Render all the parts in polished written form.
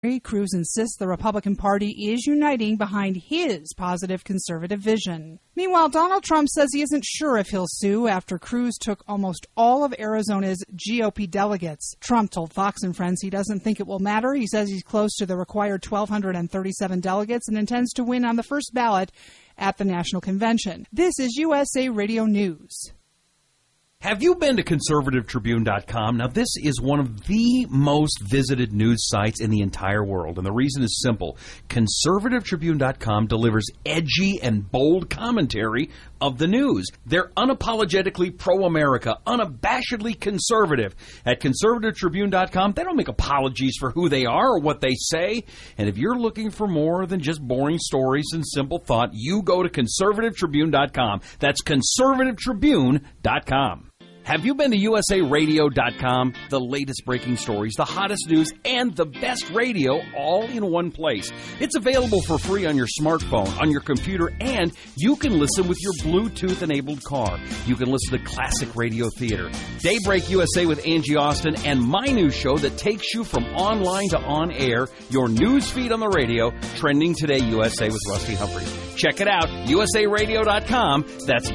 Cruz insists the Republican Party is uniting behind his positive conservative vision. Meanwhile, Donald Trump says he isn't sure if he'll sue after Cruz took almost all of Arizona's GOP delegates. Trump told Fox and Friends he doesn't think it will matter. He says he's close to the required 1,237 delegates and intends to win on the first ballot at the National Convention. This is USA Radio News. Have you been to ConservativeTribune.com? Now, this is one of the most visited news sites in the entire world, and the reason is simple. ConservativeTribune.com delivers edgy and bold commentary of the news. They're unapologetically pro-America, unabashedly conservative. At ConservativeTribune.com, they don't make apologies for who they are or what they say. And if you're looking for more than just boring stories and simple thought, you go to ConservativeTribune.com. That's ConservativeTribune.com. Have you been to USARadio.com? The latest breaking stories, the hottest news, and the best radio all in one place. It's available for free on your smartphone, on your computer, and you can listen with your Bluetooth-enabled car. You can listen to classic radio theater, Daybreak USA with Angie Austin, and my new show that takes you from online to on-air, your news feed on the radio, Trending Today USA with Rusty Humphries. Check it out, USARadio.com. That's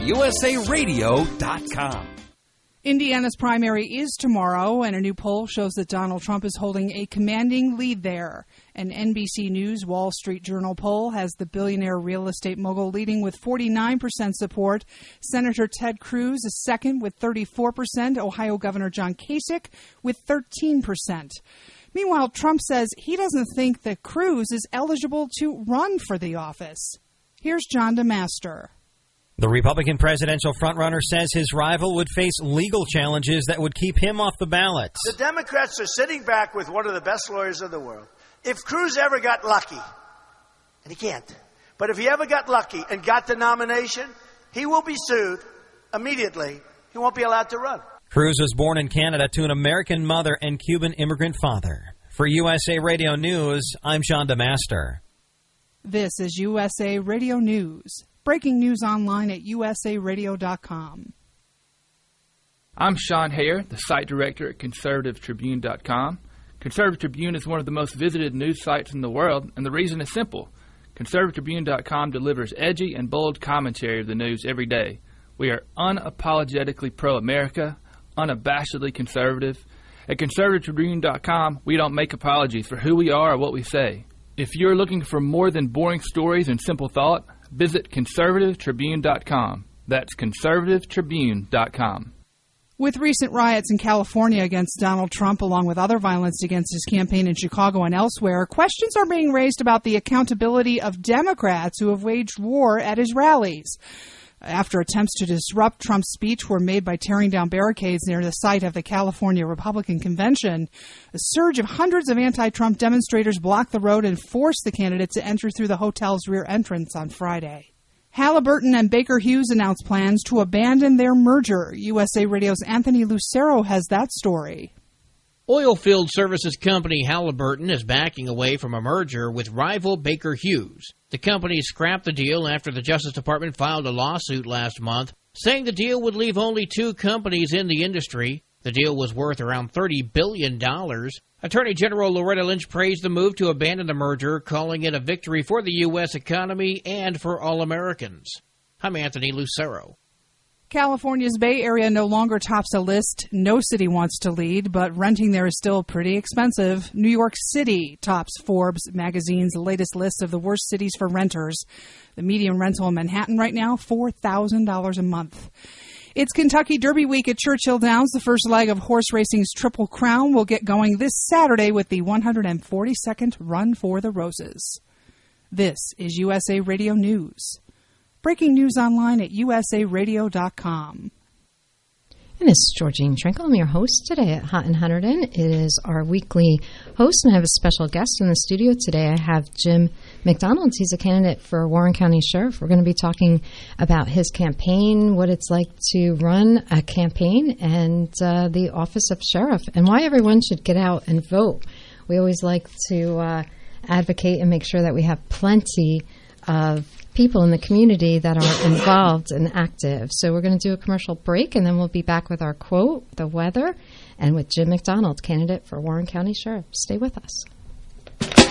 USARadio.com. Indiana's primary is tomorrow, and a new poll shows that Donald Trump is holding a commanding lead there. An NBC News Wall Street Journal poll has the billionaire real estate mogul leading with 49% support. Senator Ted Cruz is second with 34%. Ohio Governor John Kasich with 13%. Meanwhile, Trump says he doesn't think that Cruz is eligible to run for the office. Here's John DeMaster. The Republican presidential frontrunner says his rival would face legal challenges that would keep him off the ballot. The Democrats are sitting back with one of the best lawyers in the world. If Cruz ever got lucky, and he can't, but if he ever got lucky and got the nomination, he will be sued immediately. He won't be allowed to run. Cruz was born in Canada to an American mother and Cuban immigrant father. For USA Radio News, I'm John DeMaster. This is USA Radio News. Breaking news online at usaradio.com. I'm Sean Hare, the site director at ConservativeTribune.com. Conservative Tribune is one of the most visited news sites in the world, and the reason is simple. ConservativeTribune.com delivers edgy and bold commentary of the news every day. We are unapologetically pro-America, unabashedly conservative. At ConservativeTribune.com, we don't make apologies for who we are or what we say. If you're looking for more than boring stories and simple thought, visit ConservativeTribune.com. That's ConservativeTribune.com. With recent riots in California against Donald Trump, along with other violence against his campaign in Chicago and elsewhere, questions are being raised about the accountability of Democrats who have waged war at his rallies. After attempts to disrupt Trump's speech were made by tearing down barricades near the site of the California Republican Convention, a surge of hundreds of anti-Trump demonstrators blocked the road and forced the candidate to enter through the hotel's rear entrance on Friday. Halliburton and Baker Hughes announced plans to abandon their merger. USA Radio's Anthony Lucero has that story. Oilfield services company Halliburton is backing away from a merger with rival Baker Hughes. The company scrapped the deal after the Justice Department filed a lawsuit last month, saying the deal would leave only two companies in the industry. The deal was worth around $30 billion. Attorney General Loretta Lynch praised the move to abandon the merger, calling it a victory for the U.S. economy and for all Americans. I'm Anthony Lucero. California's Bay Area no longer tops a list no city wants to lead, but renting there is still pretty expensive. New York City tops Forbes magazine's latest list of the worst cities for renters. The median rental in Manhattan right now, $4,000 a month. It's Kentucky Derby Week at Churchill Downs. The first leg of horse racing's Triple Crown will get going this Saturday with the 142nd Run for the Roses. This is USA Radio News. Breaking news online at usaradio.com. And this is Georgene Trinkle. I'm your host today at Hot in Hunterdon. It is our weekly host, and I have a special guest in the studio today. I have Jim McDonald. He's a candidate for Warren County Sheriff. We're going to be talking about his campaign, what it's like to run a campaign, and the office of sheriff, and why everyone should get out and vote. We always like to advocate and make sure that we have plenty of people in the community that are involved and active. So we're going to do a commercial break, and then we'll be back with our quote, the weather, and with Jim McDonald, candidate for Warren County Sheriff. Stay with us.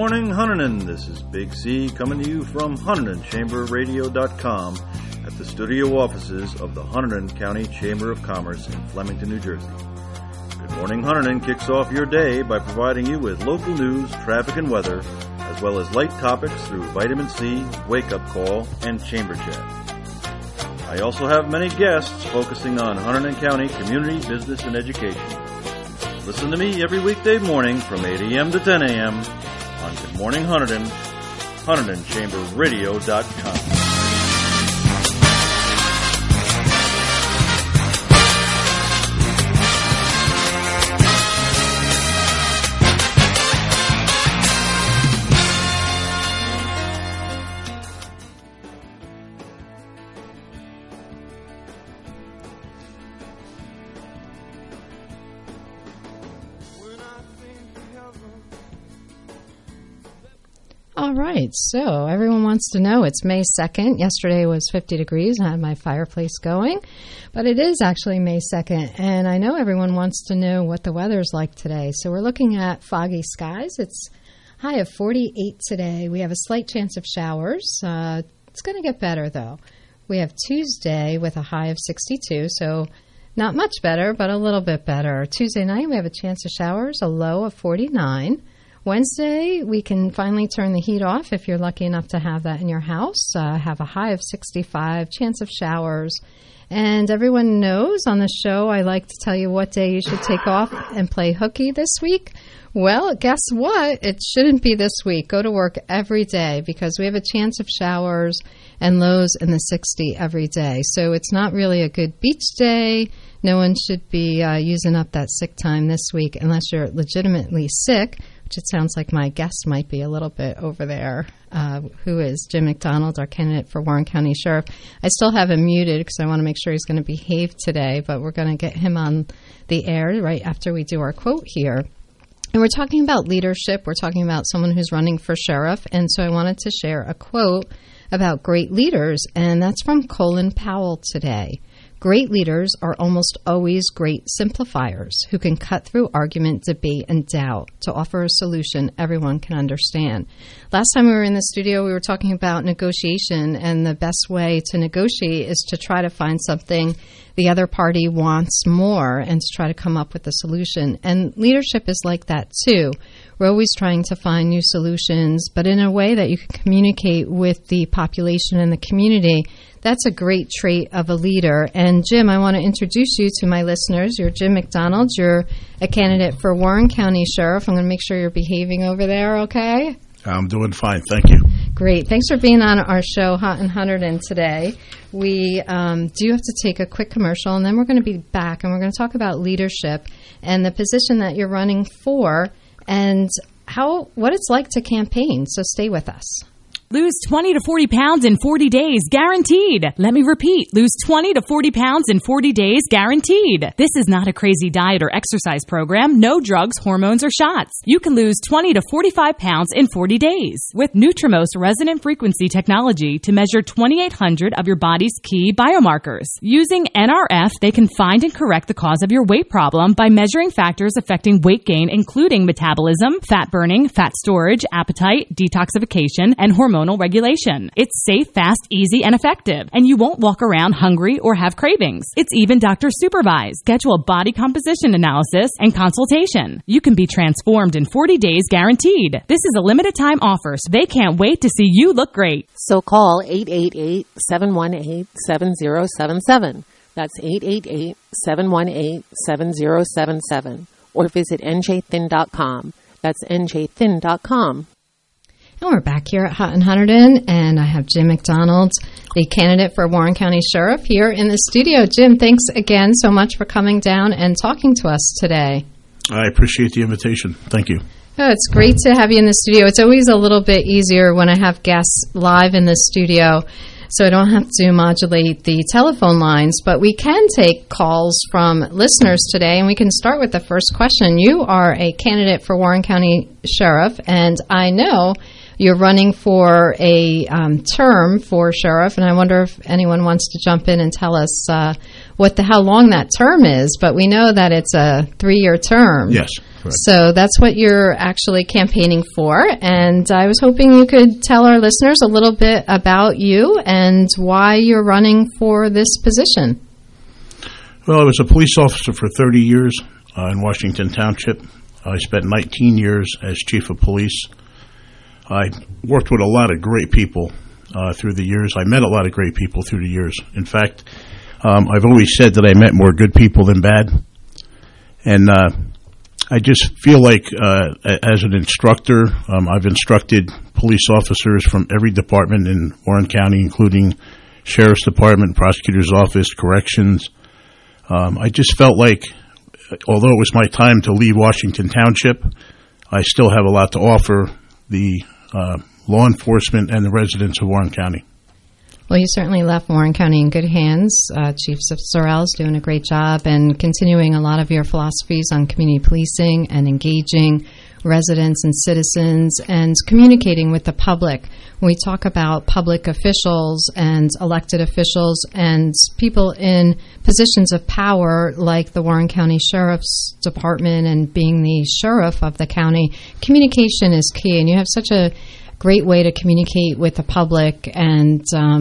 morning, Hunterdon. This is Big C coming to you from HunterdonChamberRadio.com at the studio offices of the Hunterdon County Chamber of Commerce in Flemington, New Jersey. Good Morning Hunterdon kicks off your day by providing you with local news, traffic, and weather, as well as light topics through Vitamin C, Wake Up Call, and Chamber Chat. I also have many guests focusing on Hunterdon County community, business, and education. Listen to me every weekday morning from 8 a.m. to 10 a.m. on Good Morning Hunterdon, HunterdonChamberRadio.com. All right, so everyone wants to know it's May 2nd. Yesterday was 50 degrees and I had my fireplace going, but it is actually May 2nd, and I know everyone wants to know what the weather's like today. So we're looking at foggy skies. It's high of 48 today. We have a slight chance of showers. It's going to get better, though. We have Tuesday with a high of 62, so not much better, but a little bit better. Tuesday night, we have a chance of showers, a low of 49. Wednesday, we can finally turn the heat off if you're lucky enough to have that in your house. Have a high of 65, chance of showers. And everyone knows on the show I like to tell you what day you should take off and play hooky this week. Well, guess what? It shouldn't be this week. Go to work every day because we have a chance of showers and lows in the 60 every day. So it's not really a good beach day. No one should be using up that sick time this week unless you're legitimately sick, which it sounds like my guest might be a little bit over there, who is Jim McDonald, our candidate for Warren County Sheriff. I still have him muted because I want to make sure he's going to behave today, but we're going to get him on the air right after we do our quote here. And we're talking about leadership. We're talking about someone who's running for sheriff. And so I wanted to share a quote about great leaders, and that's from Colin Powell today. Great leaders are almost always great simplifiers who can cut through argument, debate, and doubt to offer a solution everyone can understand. Last time we were in the studio, we were talking about negotiation, and the best way to negotiate is to try to find something the other party wants more and to try to come up with a solution. And leadership is like that, too. We're always trying to find new solutions, but in a way that you can communicate with the population and the community. That's a great trait of a leader. And Jim, I want to introduce you to my listeners. You're Jim McDonald. You're a candidate for Warren County Sheriff. I'm going to make sure you're behaving over there, okay? I'm doing fine. Thank you. Great. Thanks for being on our show, Hot and Hunterdon, today. We do have to take a quick commercial, and then we're going to be back, and we're going to talk about leadership and the position that you're running for and what it's like to campaign. So stay with us. Lose 20 to 40 pounds in 40 days, guaranteed. Let me repeat. Lose 20 to 40 pounds in 40 days, guaranteed. This is not a crazy diet or exercise program. No drugs, hormones, or shots. You can lose 20 to 45 pounds in 40 days with Nutrimost resonant frequency technology to measure 2,800 of your body's key biomarkers. Using NRF, they can find and correct the cause of your weight problem by measuring factors affecting weight gain, including metabolism, fat burning, fat storage, appetite, detoxification, and hormonal regulation. It's safe, fast, easy, and effective, and you won't walk around hungry or have cravings. It's even doctor supervised. Schedule a body composition analysis and consultation. You can be transformed in 40 days guaranteed. This is a limited time offer, so they can't wait to see you look great. So call 888-718-7077. That's 888-718-7077. Or visit njthin.com. That's njthin.com. And we're back here at Hot and Hunterdon, and I have Jim McDonald, the candidate for Warren County Sheriff, here in the studio. Jim, thanks again so much for coming down and talking to us today. I appreciate the invitation. Thank you. Oh, it's great to have you in the studio. It's always a little bit easier when I have guests live in the studio, so I don't have to modulate the telephone lines. But we can take calls from listeners today, and we can start with the first question. You are a candidate for Warren County Sheriff, and I know You're running for a term for sheriff, and I wonder if anyone wants to jump in and tell us how long that term is. But we know that it's a 3-year term. Yes, correct. So that's what you're actually campaigning for. And I was hoping you could tell our listeners a little bit about you and why you're running for this position. Well, I was a police officer for 30 years in Washington Township. I spent 19 years as chief of police. I worked with a lot of great people through the years. I met a lot of great people through the years. In fact, I've always said that I met more good people than bad. And I just feel like as an instructor, I've instructed police officers from every department in Warren County, including Sheriff's Department, Prosecutor's Office, Corrections. I just felt like, although it was my time to leave Washington Township, I still have a lot to offer the law enforcement and the residents of Warren County. Well, you certainly left Warren County in good hands. Chief Sorrell is doing a great job and continuing a lot of your philosophies on community policing and engaging residents and citizens and communicating with the public. When we talk about public officials and elected officials and people in positions of power like the Warren County Sheriff's Department and being the sheriff of the county, communication is key. And you have such a great way to communicate with the public and,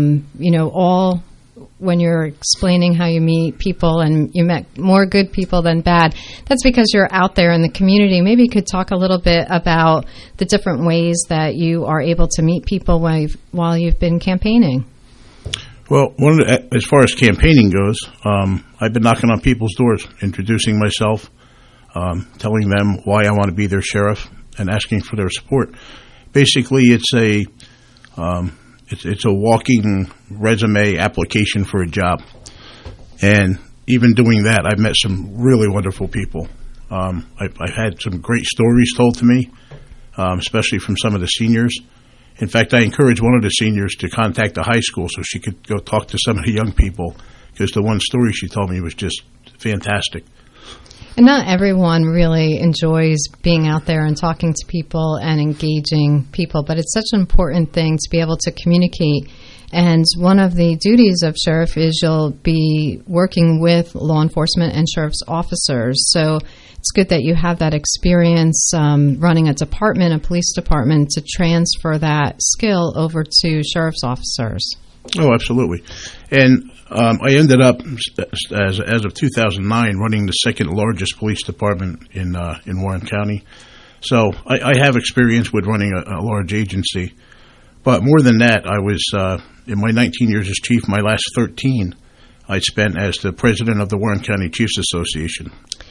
all when you're explaining how you meet people and you met more good people than bad. That's because you're out there in the community. Maybe you could talk a little bit about the different ways that you are able to meet people while you've been campaigning. Well, as far as campaigning goes, I've been knocking on people's doors, introducing myself, telling them why I want to be their sheriff, and asking for their support. Basically, it's a walking resume application for a job. And even doing that, I've met some really wonderful people. I've had some great stories told to me, especially from some of the seniors. In fact, I encouraged one of the seniors to contact the high school so she could go talk to some of the young people, because the one story she told me was just fantastic. And not everyone really enjoys being out there and talking to people and engaging people, but it's such an important thing to be able to communicate. And one of the duties of sheriff is you'll be working with law enforcement and sheriff's officers. So it's good that you have that experience running a department, a police department, to transfer that skill over to sheriff's officers. Oh, absolutely. And I ended up, as of 2009, running the second largest police department in Warren County. So I have experience with running a large agency. But more than that, I was, in my 19 years as chief, my last 13, I spent as the president of the Warren County Chiefs Association.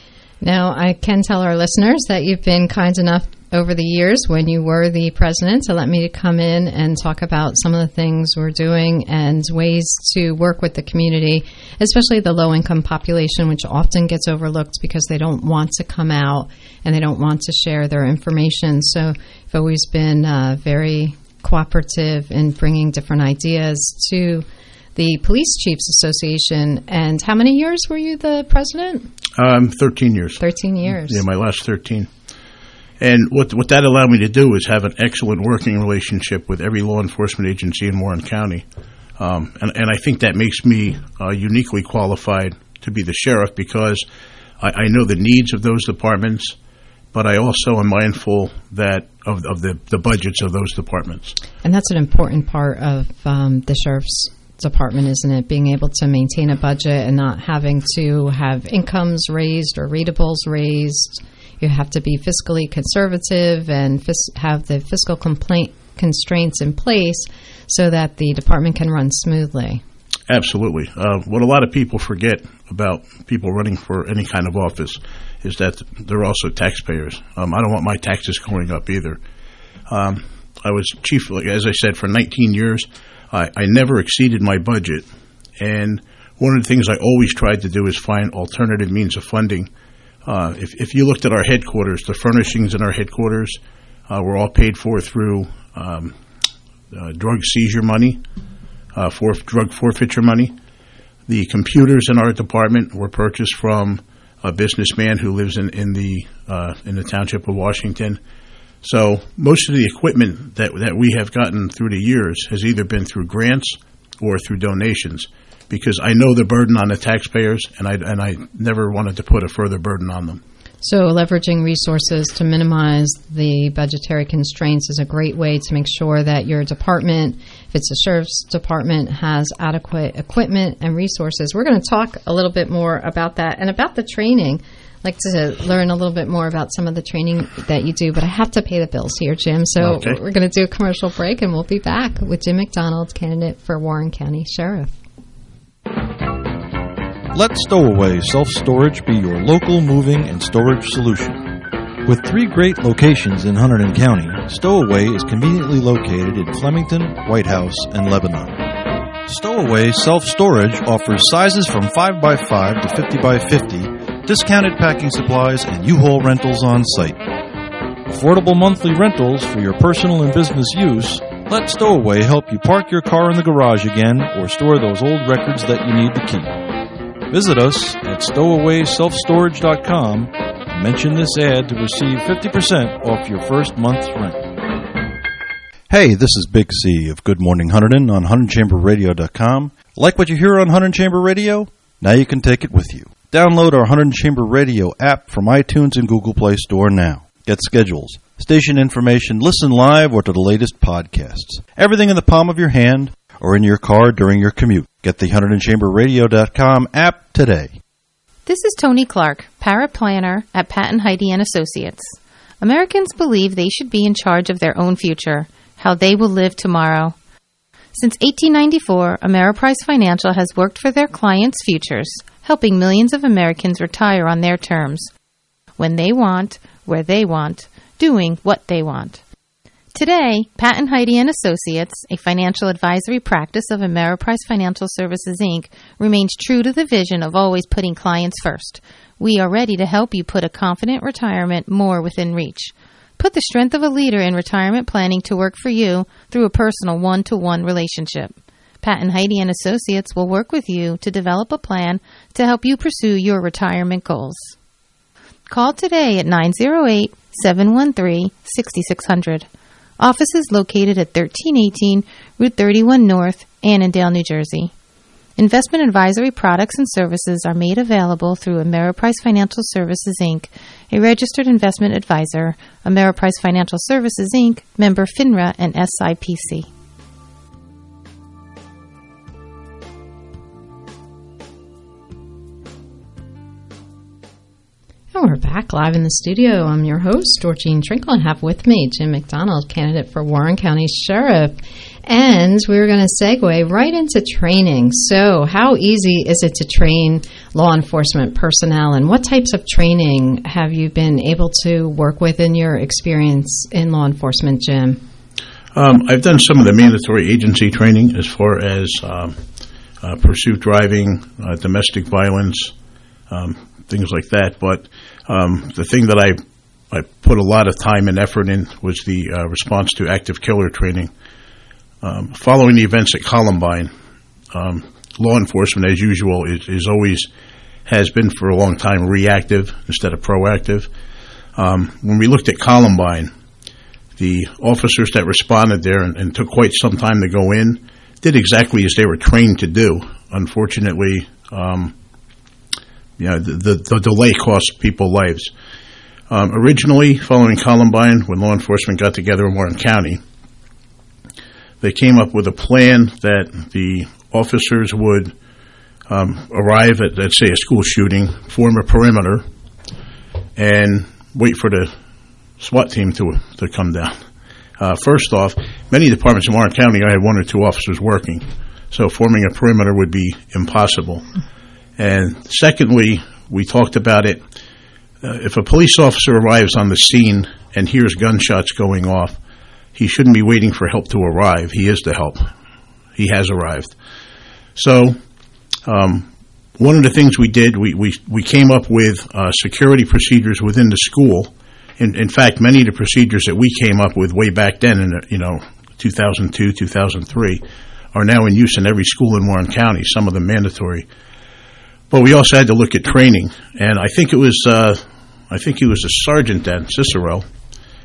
Now, I can tell our listeners that you've been kind enough over the years when you were the president to let me come in and talk about some of the things we're doing and ways to work with the community, especially the low-income population, which often gets overlooked because they don't want to come out and they don't want to share their information. So you've always been very cooperative in bringing different ideas to the Police Chiefs Association. And how many years were you the president? 13 years. 13 years. Yeah, my last 13. And what that allowed me to do is have an excellent working relationship with every law enforcement agency in Warren County. And I think that makes me uniquely qualified to be the sheriff, because I know the needs of those departments, but I also am mindful that of the budgets of those departments. And that's an important part of the sheriff's department, isn't it? Being able to maintain a budget and not having to have incomes raised or readables raised. You have to be fiscally conservative and have the fiscal constraints in place so that the department can run smoothly. Absolutely. What a lot of people forget about people running for any kind of office is that they're also taxpayers. I don't want my taxes going up either. I was chief, as I said, for 19 years. I never exceeded my budget. And one of the things I always tried to do is find alternative means of funding. If you looked at our headquarters, the furnishings in our headquarters were all paid for through drug seizure money, drug forfeiture money. The computers in our department were purchased from a businessman who lives in the township of Washington. So most of the equipment that we have gotten through the years has either been through grants or through donations, because I know the burden on the taxpayers, and I never wanted to put a further burden on them. So leveraging resources to minimize the budgetary constraints is a great way to make sure that your department, if it's a sheriff's department, has adequate equipment and resources. We're going to talk a little bit more about that and about the training. I'd like to learn a little bit more about some of the training that you do, but I have to pay the bills here, Jim. So We're going to do a commercial break, and we'll be back with Jim McDonald, candidate for Warren County Sheriff. Let Stowaway Self-Storage be your local moving and storage solution. With 3 great locations in Hunterdon County, Stowaway is conveniently located in Flemington, White House, and Lebanon. Stowaway Self-Storage offers sizes from 5x5 to 50x50, discounted packing supplies, and U-Haul rentals on site. Affordable monthly rentals for your personal and business use. Let Stowaway help you park your car in the garage again or store those old records that you need to keep. Visit us at stowawayselfstorage.com and mention this ad to receive 50% off your first month's rent. Hey, this is Big C of Good Morning Hunterdon on HunterdonChamberRadio.com. Like what you hear on Hunterdon Chamber Radio? Now you can take it with you. Download our Hunterdon Chamber Radio app from iTunes and Google Play Store now. Get schedules, station information, listen live or to the latest podcasts. Everything in the palm of your hand or in your car during your commute. Get the HunterdonChamberRadio.com app today. This is Tony Clark, paraplanner at Patton Heide & Associates. Americans believe they should be in charge of their own future, how they will live tomorrow. Since 1894, Ameriprise Financial has worked for their clients' futures, helping millions of Americans retire on their terms, when they want, where they want, doing what they want. Today, Patton Heide & Associates, a financial advisory practice of Ameriprise Financial Services, Inc., remains true to the vision of always putting clients first. We are ready to help you put a confident retirement more within reach. Put the strength of a leader in retirement planning to work for you through a personal one-to-one relationship. Patton Heide & Associates will work with you to develop a plan to help you pursue your retirement goals. Call today at 908-713-6600. Office is located at 1318 Route 31 North, Annandale, New Jersey. Investment advisory products and services are made available through Ameriprise Financial Services, Inc., a registered investment advisor, Ameriprise Financial Services, Inc., member FINRA and SIPC. And we're back live in the studio. I'm your host, Georgene Trinkle, and have with me Jim McDonald, candidate for Warren County Sheriff. And we're going to segue right into training. So how easy is it to train law enforcement personnel, and what types of training have you been able to work with in your experience in law enforcement, Jim? I've done some of the mandatory agency training as far as pursuit driving, domestic violence, things like that. But the thing that I put a lot of time and effort in was the response to active killer training. Following the events at Columbine, law enforcement, as usual, is always has been for a long time reactive instead of proactive. When we looked at Columbine, the officers that responded there and took quite some time to go in did exactly as they were trained to do. Unfortunately, the delay cost people lives. Originally, following Columbine, when law enforcement got together in Warren County, they came up with a plan that the officers would arrive at, let's say, a school shooting, form a perimeter, and wait for the SWAT team to come down. First off, many departments in Warren County I had 1 or 2 officers working, so forming a perimeter would be impossible. And secondly, we talked about it. If a police officer arrives on the scene and hears gunshots going off, he shouldn't be waiting for help to arrive. He is the help. He has arrived. So one of the things we did, we came up with security procedures within the school. In fact, many of the procedures that we came up with way back then in 2002, 2003 are now in use in every school in Warren County, some of them mandatory. But we also had to look at training, and I think it was a sergeant then, Cicero,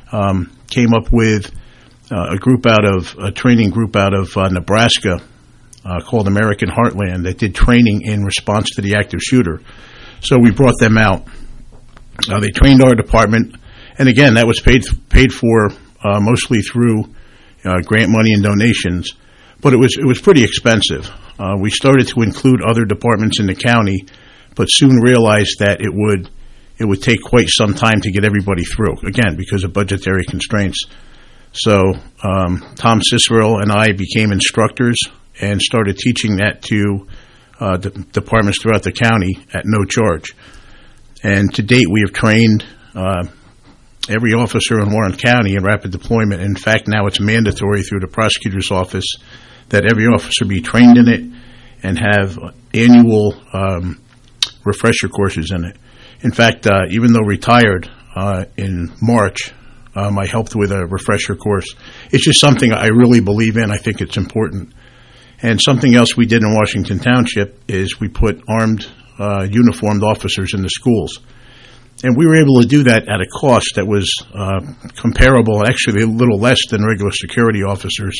came up with a training group out of Nebraska called American Heartland that did training in response to the active shooter. So we brought them out. They trained our department, and again, that was paid for mostly through grant money and donations, but it was pretty expensive. We started to include other departments in the county, but soon realized that it would take quite some time to get everybody through, again, because of budgetary constraints. So Tom Cicero and I became instructors and started teaching that to departments throughout the county at no charge. And to date, we have trained every officer in Warren County in rapid deployment. In fact, now it's mandatory through the prosecutor's office that every officer be trained in it and have annual refresher courses in it. In fact, even though retired in March, I helped with a refresher course. It's just something I really believe in. I think it's important. And something else we did in Washington Township is we put armed, uniformed officers in the schools. And we were able to do that at a cost that was comparable, actually a little less than regular security officers.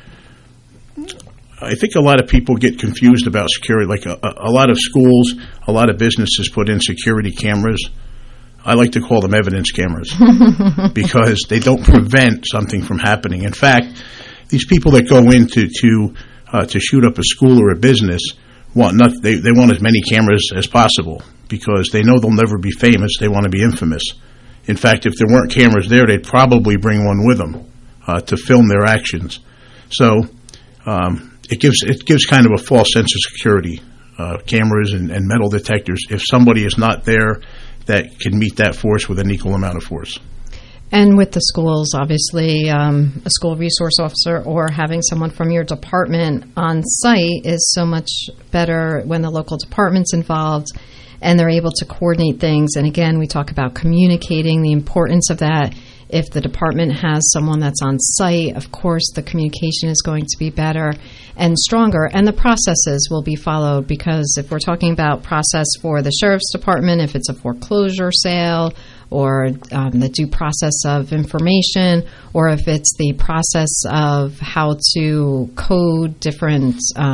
I think a lot of people get confused about security. Like a lot of schools, a lot of businesses put in security cameras. I like to call them evidence cameras because they don't prevent something from happening. In fact, these people that go in to shoot up a school or a business they want as many cameras as possible because they know they'll never be famous. They want to be infamous. In fact, if there weren't cameras there, they'd probably bring one with them to film their actions. So it gives kind of a false sense of security. Cameras and metal detectors. If somebody is not there, that can meet that force with an equal amount of force. And with the schools, obviously, a school resource officer or having someone from your department on site is so much better when the local department's involved and they're able to coordinate things. And again, we talk about communicating, the importance of that. If the department has someone that's on site, of course, the communication is going to be better and stronger, and the processes will be followed because if we're talking about process for the sheriff's department, if it's a foreclosure sale or the due process of information, or if it's the process of how to code different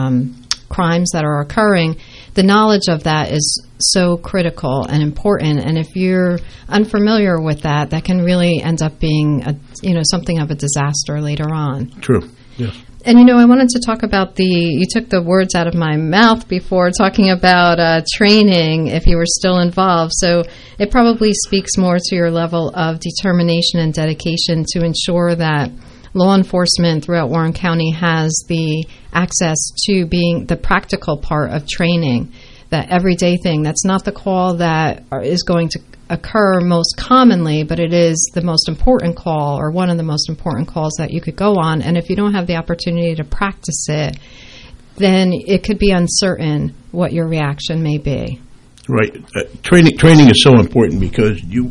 crimes that are occurring, the knowledge of that is so critical and important. And if you're unfamiliar with that, that can really end up being something of a disaster later on. True. Yes. And, I wanted to talk about you took the words out of my mouth before talking about training if you were still involved. So it probably speaks more to your level of determination and dedication to ensure that law enforcement throughout Warren County has the access to being the practical part of training, that everyday thing. That's not the call that is going to occur most commonly, but it is the most important call or one of the most important calls that you could go on. And if you don't have the opportunity to practice it, then it could be uncertain what your reaction may be. Right. Training is so important because in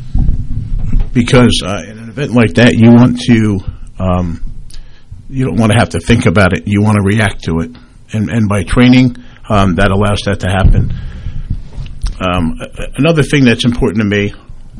an event like that, you want to you don't want to have to think about it. You want to react to it. And by training, that allows that to happen. Another thing that's important to me,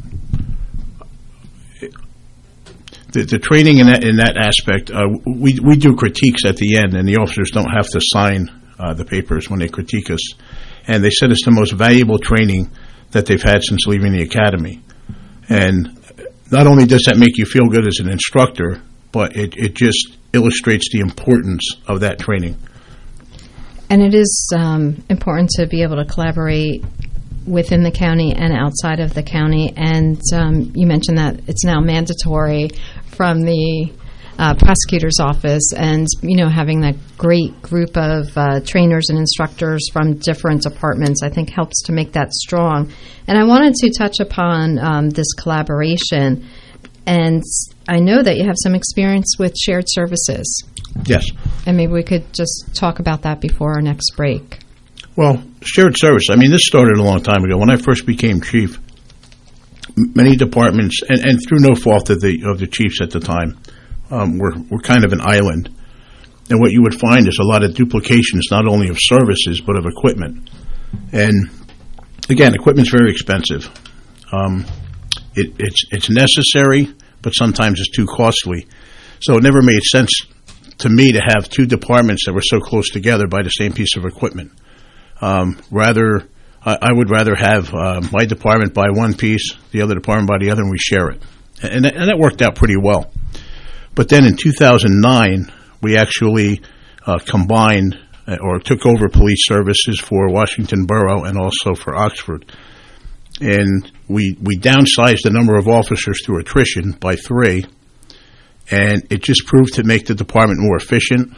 the training in that aspect, we do critiques at the end, and the officers don't have to sign the papers when they critique us. And they said it's the most valuable training that they've had since leaving the academy. And not only does that make you feel good as an instructor, but it just illustrates the importance of that training. And it is important to be able to collaborate within the county and outside of the county. And you mentioned that it's now mandatory from the prosecutor's office, and having that great group of trainers and instructors from different departments, I think, helps to make that strong. And I wanted to touch upon this collaboration. And I know that you have some experience with shared services. Yes. And maybe we could just talk about that before our next break. Well, shared service, this started a long time ago. When I first became chief, many departments, and through no fault of the chiefs at the time, were kind of an island. And what you would find is a lot of duplications, not only of services, but of equipment. And again, equipment's very expensive. It's necessary, but sometimes it's too costly. So it never made sense to me to have two departments that were so close together by the same piece of equipment. I would rather have my department buy one piece, the other department buy the other, and we share it. And that worked out pretty well. But then in 2009, we actually combined or took over police services for Washington Borough and also for Oxford. And we downsized the number of officers through attrition by 3, and it just proved to make the department more efficient,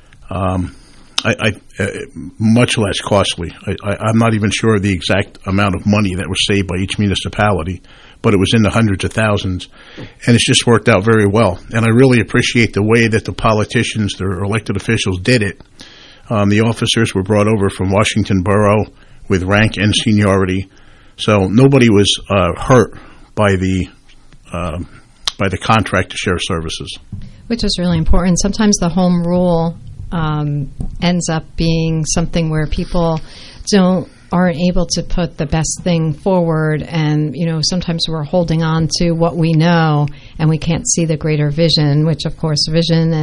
much less costly. I'm not even sure of the exact amount of money that was saved by each municipality, but it was in the hundreds of thousands, and it's just worked out very well. And I really appreciate the way that the politicians, their elected officials, did it. The officers were brought over from Washington Borough with rank and seniority, so nobody was hurt by the contract to share services. Which is really important. Sometimes the home rule ends up being something where people aren't able to put the best thing forward, and sometimes we're holding on to what we know and we can't see the greater vision, which of course vision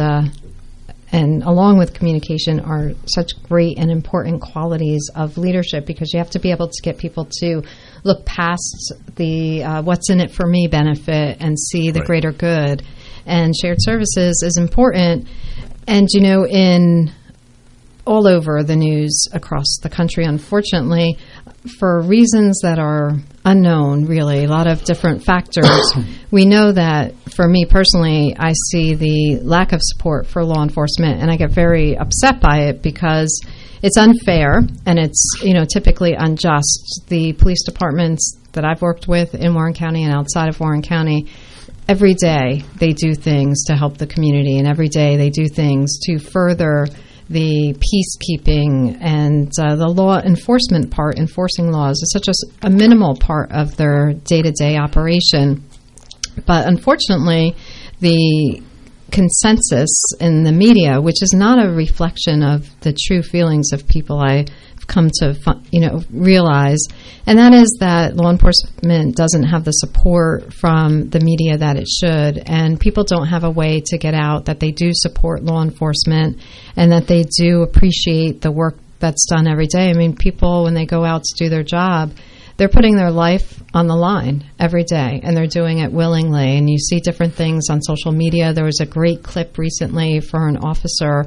and along with communication are such great and important qualities of leadership, because you have to be able to get people to look past the what's in it for me benefit and see the greater good. And shared services is important. And, in all over the news across the country, unfortunately, for reasons that are unknown, really, a lot of different factors, we know that, for me personally, I see the lack of support for law enforcement, and I get very upset by it because it's unfair and it's, typically unjust. The police departments that I've worked with in Warren County and outside of Warren County, every day they do things to help the community, and every day they do things to further the peacekeeping and the law enforcement part. Enforcing laws is such a minimal part of their day-to-day operation. But unfortunately, the consensus in the media, which is not a reflection of the true feelings of people I've come to realize, and that is that law enforcement doesn't have the support from the media that it should, and people don't have a way to get out that they do support law enforcement and that they do appreciate the work that's done every day. I mean, people, when they go out to do their job, they're putting their life on the line every day, and they're doing it willingly. And you see different things on social media. There was a great clip recently for an officer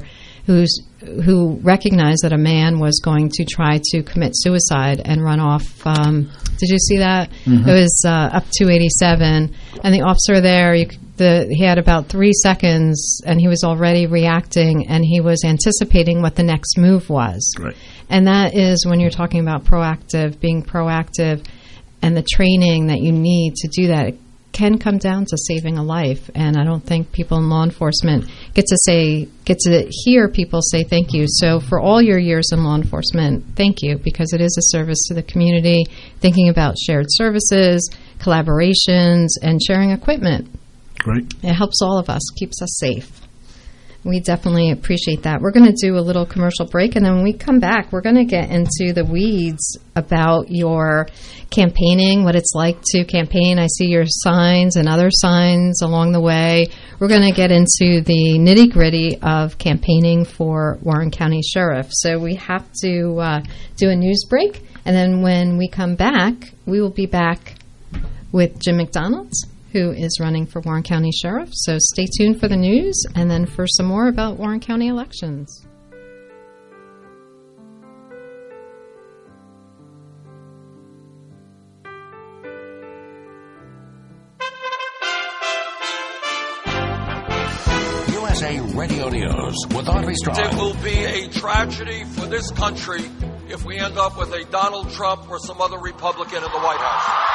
who recognized that a man was going to try to commit suicide and run off. Did you see that? Mm-hmm. It was up 287, and the officer there, he had about 3 seconds, and he was already reacting, and he was anticipating what the next move was. Right. And that is when you're talking about being proactive, and the training that you need to do that. It can come down to saving a life, and I don't think people in law enforcement get to hear people say thank you. So for all your years in law enforcement, thank you, because it is a service to the community, thinking about shared services, collaborations, and sharing equipment. Great. It helps all of us, keeps us safe. We definitely appreciate that. We're going to do a little commercial break, and then when we come back, we're going to get into the weeds about your campaigning, what it's like to campaign. I see your signs and other signs along the way. We're going to get into the nitty-gritty of campaigning for Warren County Sheriff. So we have to do a news break, and then when we come back, we will be back with Jim McDonald, who is running for Warren County Sheriff. So stay tuned for the news and then for some more about Warren County elections. USA Radio News with Audrey Strong. It will be a tragedy for this country if we end up with a Donald Trump or some other Republican in the White House.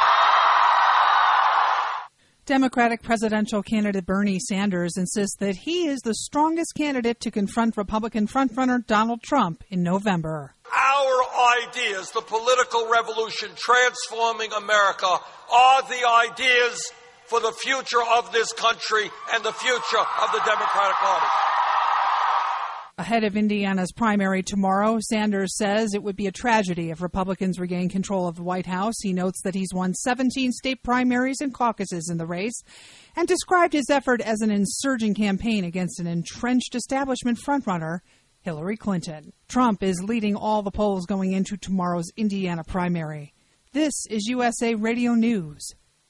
Democratic presidential candidate Bernie Sanders insists that he is the strongest candidate to confront Republican frontrunner Donald Trump in November. Our ideas, the political revolution transforming America, are the ideas for the future of this country and the future of the Democratic Party. Ahead of Indiana's primary tomorrow, Sanders says it would be a tragedy if Republicans regain control of the White House. He notes that he's won 17 state primaries and caucuses in the race and described his effort as an insurgent campaign against an entrenched establishment frontrunner, Hillary Clinton. Trump is leading all the polls going into tomorrow's Indiana primary. This is USA Radio News.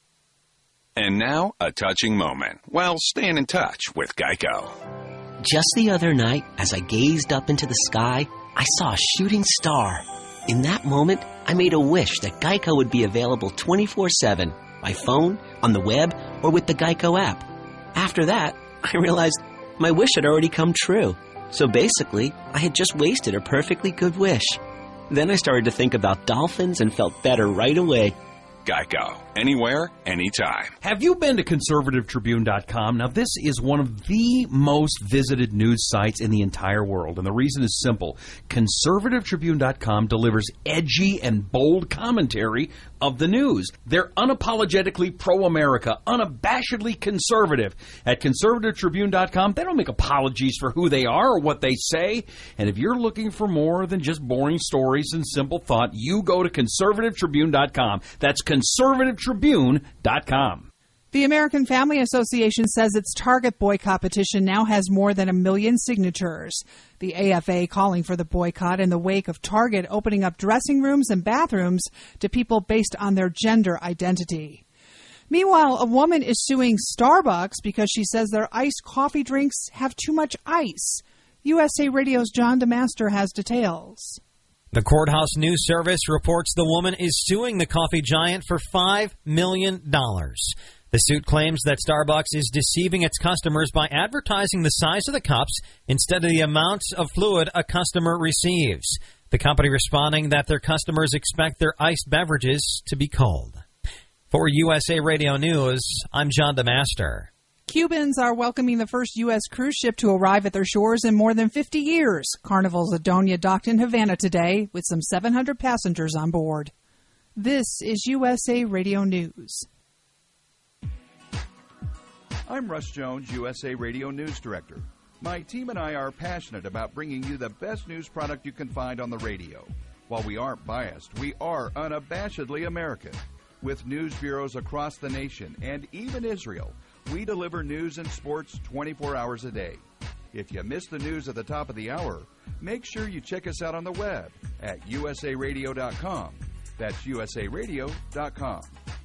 And now, a touching moment. Well, staying in touch with Geico. Just the other night, as I gazed up into the sky, I saw a shooting star. In that moment, I made a wish that Geico would be available 24/7, by phone, on the web, or with the Geico app. After that, I realized my wish had already come true. So basically, I had just wasted a perfectly good wish. Then I started to think about dolphins and felt better right away. Geico. Anywhere, anytime. Have you been to ConservativeTribune.com? Now, this is one of the most visited news sites in the entire world, and the reason is simple. ConservativeTribune.com delivers edgy and bold commentary of the news. They're unapologetically pro-America, unabashedly conservative. At ConservativeTribune.com, they don't make apologies for who they are or what they say. And if you're looking for more than just boring stories and simple thought, you go to ConservativeTribune.com. That's ConservativeTribune.com. The American Family Association says its Target boycott petition now has more than 1 million signatures. The AFA calling for the boycott in the wake of Target opening up dressing rooms and bathrooms to people based on their gender identity. Meanwhile, a woman is suing Starbucks because she says their iced coffee drinks have too much ice. USA Radio's John DeMaster has details. The Courthouse News Service reports the woman is suing the coffee giant for $5 million. The suit claims that Starbucks is deceiving its customers by advertising the size of the cups instead of the amount of fluid a customer receives. The company responding that their customers expect their iced beverages to be cold. For USA Radio News, I'm John DeMaster. Cubans are welcoming the first U.S. cruise ship to arrive at their shores in more than 50 years. Carnival's Adonia docked in Havana today with some 700 passengers on board. This is USA Radio News. I'm Russ Jones, USA Radio News Director. My team and I are passionate about bringing you the best news product you can find on the radio. While we aren't biased, we are unabashedly American. With news bureaus across the nation and even Israel, we deliver news and sports 24 hours a day. If you miss the news at the top of the hour, make sure you check us out on the web at usaradio.com. That's usaradio.com.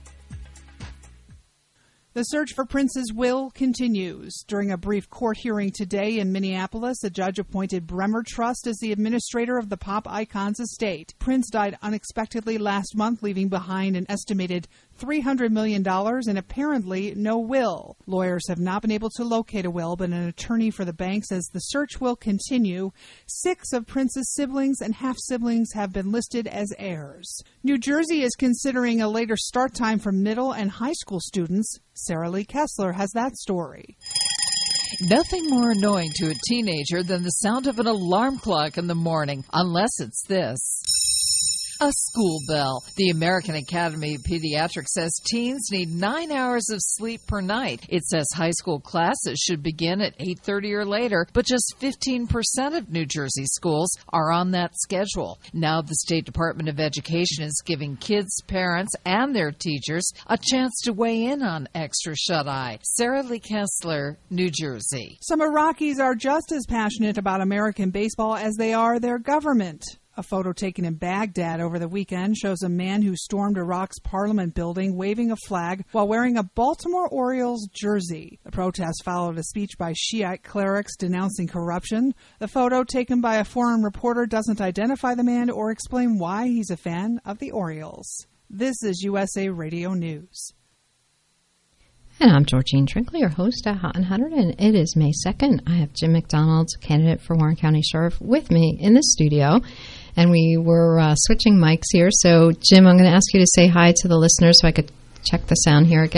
The search for Prince's will continues. During a brief court hearing today in Minneapolis, a judge appointed Bremer Trust as the administrator of the pop icon's estate. Prince died unexpectedly last month, leaving behind an estimated $300 million and apparently no will. Lawyers have not been able to locate a will, but an attorney for the bank says the search will continue. 6 of Prince's siblings and half-siblings have been listed as heirs. New Jersey is considering a later start time for middle and high school students. Sarah Lee Kessler has that story. Nothing more annoying to a teenager than the sound of an alarm clock in the morning, unless it's this. A school bell. The American Academy of Pediatrics says teens need 9 hours of sleep per night. It says high school classes should begin at 8:30 or later, but just 15% of New Jersey schools are on that schedule. Now the State Department of Education is giving kids, parents, and their teachers a chance to weigh in on extra shut-eye. Sarah Lee Kessler, New Jersey. Some Iraqis are just as passionate about American baseball as they are their government. A photo taken in Baghdad over the weekend shows a man who stormed Iraq's parliament building waving a flag while wearing a Baltimore Orioles jersey. The protest followed a speech by Shiite clerics denouncing corruption. The photo taken by a foreign reporter doesn't identify the man or explain why he's a fan of the Orioles. This is USA Radio News. And I'm Georgene Trinkle, your host at Hot and 100, and it is May 2nd. I have Jim McDonald, candidate for Warren County Sheriff, with me in the studio. And we were switching mics here. So, Jim, I'm going to ask you to say hi to the listeners so I could check the sound here again.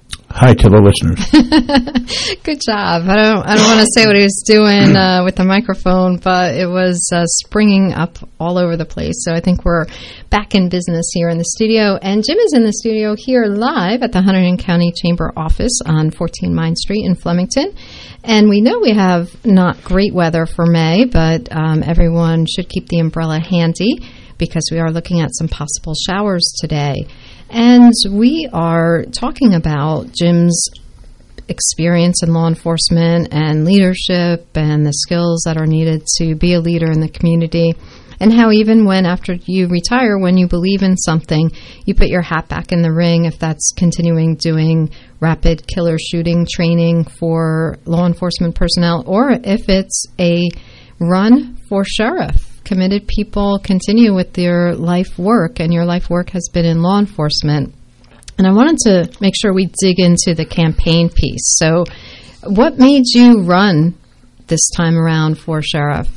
Hi to the listeners. Good job. I don't want to say what he was doing with the microphone, but it was springing up all over the place. So I think we're back in business here in the studio. And Jim is in the studio here live at the Hunterdon County Chamber office on 14 Mine Street in Flemington. And we know we have not great weather for May, but everyone should keep the umbrella handy because we are looking at some possible showers today. And we are talking about Jim's experience in law enforcement and leadership and the skills that are needed to be a leader in the community, and how even when after you retire, when you believe in something, you put your hat back in the ring, if that's continuing doing rapid killer shooting training for law enforcement personnel, or if it's a run for sheriff. Committed people continue with their life work, and your life work has been in law enforcement. And I wanted to make sure we dig into the campaign piece. So what made you run this time around for sheriff?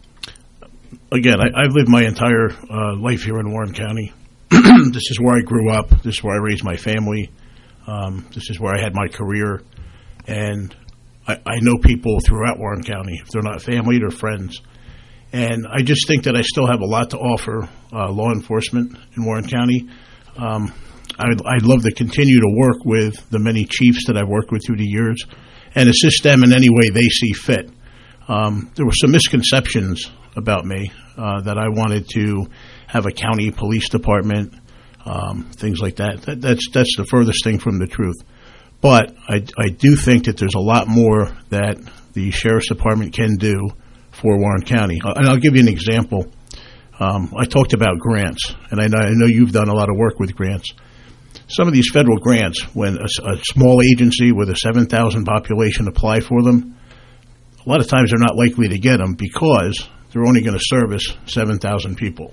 Again, I've lived my entire life here in Warren County. This is where I grew up. This is where I raised my family. This is where I had my career. And I know people throughout Warren County. If they're not family, they're friends. And I just think that I still have a lot to offer law enforcement in Warren County. I'd love to continue to work with the many chiefs that I've worked with through the years and assist them in any way they see fit. There were some misconceptions about me that I wanted to have a county police department, things like that. That's the furthest thing from the truth. But I do think that there's a lot more that the Sheriff's Department can do for Warren County. And I'll give you an example. I talked about grants, and I know you've done a lot of work with grants. Some of these federal grants, when a small agency with a 7,000 population apply for them, a lot of times they're not likely to get them because they're only going to service 7,000 people.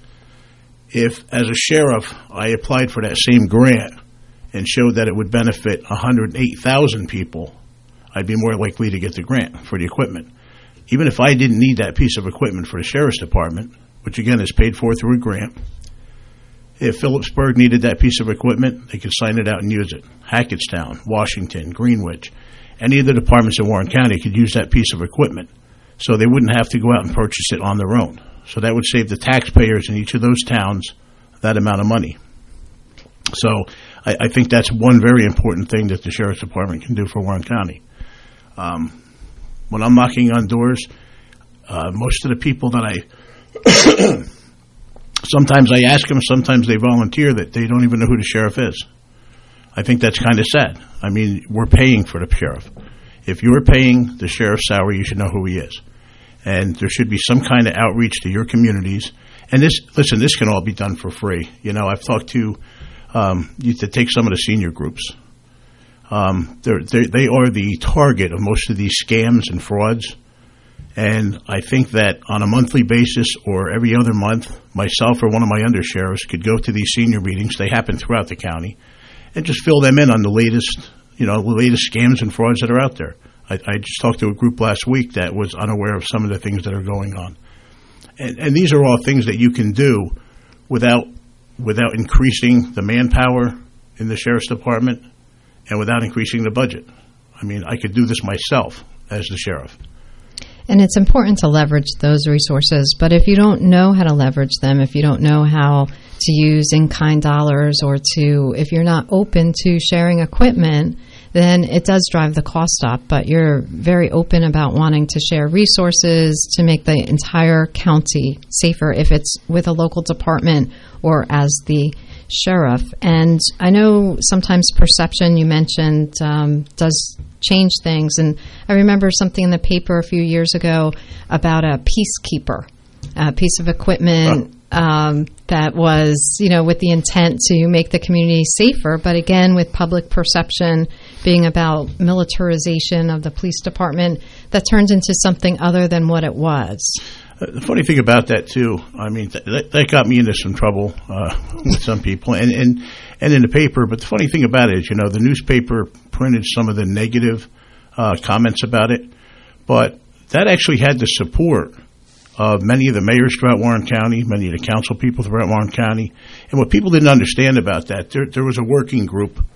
If, as a sheriff, I applied for that same grant and showed that it would benefit 108,000 people, I'd be more likely to get the grant for the equipment. Even if I didn't need that piece of equipment for the Sheriff's Department, which again is paid for through a grant, if Phillipsburg needed that piece of equipment, they could sign it out and use it. Hackettstown, Washington, Greenwich, any of the departments in Warren County could use that piece of equipment, so they wouldn't have to go out and purchase it on their own. So that would save the taxpayers in each of those towns that amount of money. So I think that's one very important thing that the Sheriff's Department can do for Warren County. When I'm knocking on doors, most of the people that sometimes I ask them, sometimes they volunteer that they don't even know who the sheriff is. I think that's kind of sad. I mean, we're paying for the sheriff. If you're paying the sheriff's salary, you should know who he is. And there should be some kind of outreach to your communities. And this can all be done for free. You know, I've talked to take some of the senior groups. They are the target of most of these scams and frauds. And I think that on a monthly basis or every other month, myself or one of my undersheriffs could go to these senior meetings. They happen throughout the county, and just fill them in on the latest scams and frauds that are out there. I just talked to a group last week that was unaware of some of the things that are going on. And these are all things that you can do without increasing the manpower in the Sheriff's Department and without increasing the budget. I mean, I could do this myself as the sheriff. And it's important to leverage those resources, but if you don't know how to leverage them, if you don't know how to use in-kind dollars, or if you're not open to sharing equipment, then it does drive the cost up. But you're very open about wanting to share resources to make the entire county safer, if it's with a local department or as the sheriff. And I know sometimes perception, you mentioned, does change things. And I remember something in the paper a few years ago about a peacekeeper, a piece of equipment that was, with the intent to make the community safer, but again, with public perception being about militarization of the police department, that turned into something other than what it was. The funny thing about that, too, I mean, that got me into some trouble with some people and in the paper. But the funny thing about it is, the newspaper printed some of the negative comments about it. But that actually had the support of many of the mayors throughout Warren County, many of the council people throughout Warren County. And what people didn't understand about that, there was a working group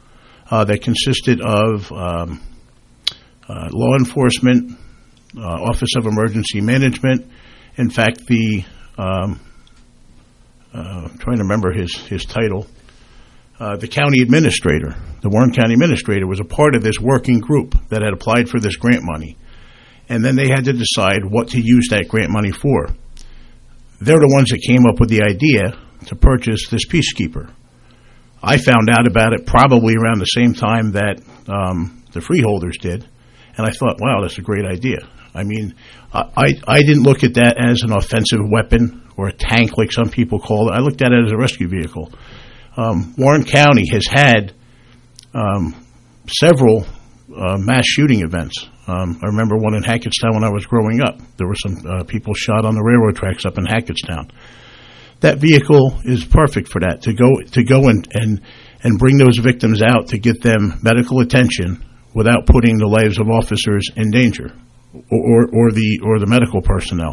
that consisted of law enforcement, Office of Emergency Management. In fact, I'm trying to remember his title. The county administrator, the Warren County administrator, was a part of this working group that had applied for this grant money. And then they had to decide what to use that grant money for. They're the ones that came up with the idea to purchase this Peacekeeper. I found out about it probably around the same time that the freeholders did, and I thought, wow, that's a great idea. I mean, I didn't look at that as an offensive weapon or a tank like some people call it. I looked at it as a rescue vehicle. Warren County has had several mass shooting events. I remember one in Hackettstown when I was growing up. There were some people shot on the railroad tracks up in Hackettstown. That vehicle is perfect for that, to go and bring those victims out, to get them medical attention without putting the lives of officers in danger or the medical personnel.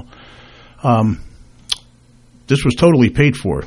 This was totally paid for.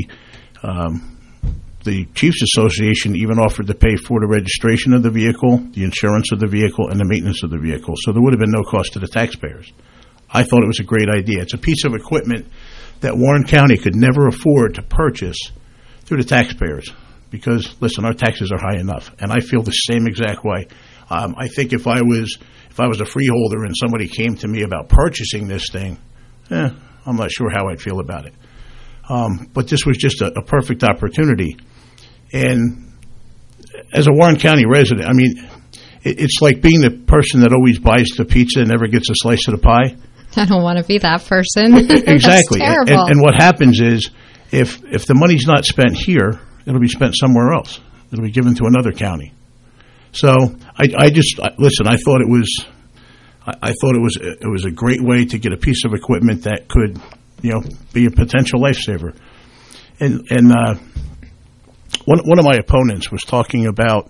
The Chiefs Association even offered to pay for the registration of the vehicle, the insurance of the vehicle, and the maintenance of the vehicle. So there would have been no cost to the taxpayers. I thought it was a great idea. It's a piece of equipment that Warren County could never afford to purchase through the taxpayers because, listen, our taxes are high enough, and I feel the same exact way. I think if I was a freeholder and somebody came to me about purchasing this thing, I'm not sure how I'd feel about it. But this was just a perfect opportunity. And as a Warren County resident, I mean, it's like being the person that always buys the pizza and never gets a slice of the pie. I don't want to be that person. Exactly. That's terrible. And what happens is, if the money's not spent here, it'll be spent somewhere else. It'll be given to another county. So I thought it was a great way to get a piece of equipment that could, be a potential lifesaver. And one of my opponents was talking about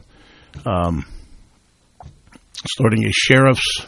starting a sheriff's